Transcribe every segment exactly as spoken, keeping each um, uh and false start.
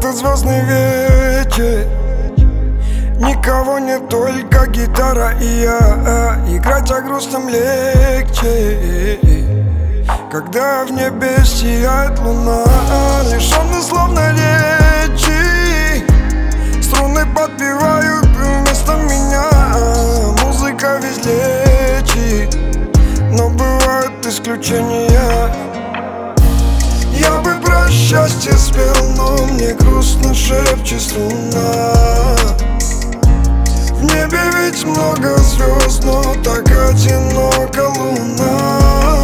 этот звездный вечер. Никого не только гитара и я. Играть о грустном легче, когда в небе сияет луна. Лишённый словно речи, струны подпевают вместо меня. Музыка ведь лечит, но бывают исключения. Я бы про счастье спел, но мне грустно шепчет струна. В небе ведь много звезд, но так одинока луна.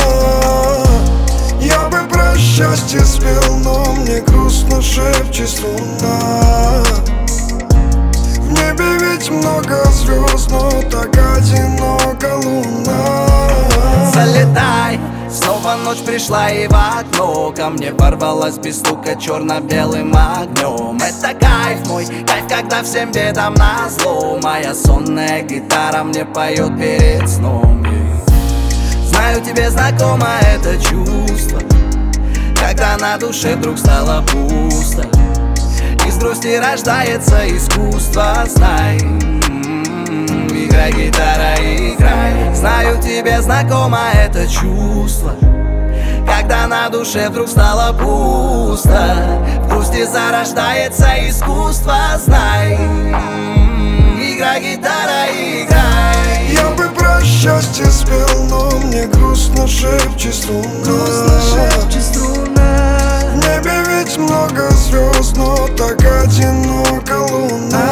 Я бы про счастье спел, но мне грустно шепчет струна. В небе ведь много звезд, но так одинока луна. Залетай, снова ночь пришла и в окно ко мне ворвалась без стука черно-белым огнем. Это кайф мой, кайф, когда всем бедам назло. Моя сонная гитара мне поет перед сном. Знаю, тебе знакомо это чувство, когда на душе вдруг стало пусто. Из грусти рождается искусство, знай. Играй, гитара, играй. Знаю, тебе знакомо это чувство, когда на душе вдруг стало пусто. В грусти зарождается искусство, знай. Играй, гитара, играй. Я бы про счастье спел, но мне грустно шепчет струна. Грустно шепчет струна. В небе ведь много звезд, но так одинока луна.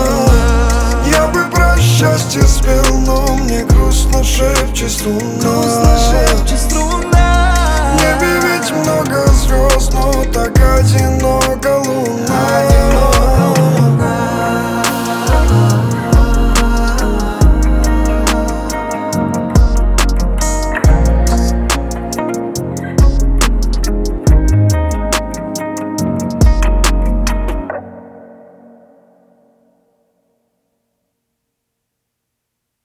Я бы про счастье спел, но мне грустно шепчет струна.